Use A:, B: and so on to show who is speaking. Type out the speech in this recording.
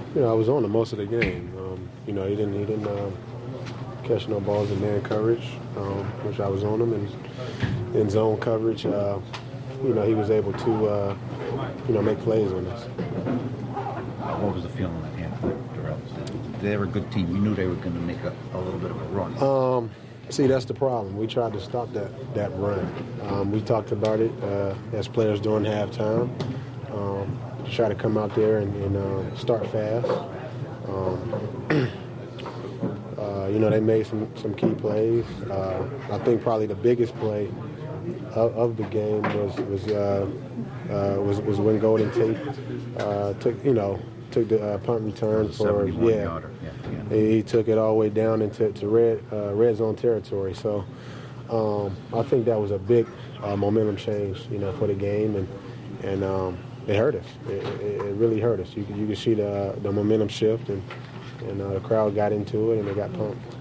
A: I was on him most of the game. He didn't catch no balls in man coverage, which I was on him, and in zone coverage, he was able to, make plays on us.
B: What was the feeling at Hampton? They were a good team. You knew they were going to make a little bit of a run.
A: See, that's the problem. We tried to stop that run. We talked about it as players during halftime. To try to come out there and start fast. They made some key plays. I think probably the biggest play of the game was when Golden Tate took the punt return for
B: yarder.
A: He took it all the way down into red zone territory. So I think that was a big momentum change, for the game, and it hurt us. It really hurt us. You could see the momentum shift, and the crowd got into it, and they got pumped.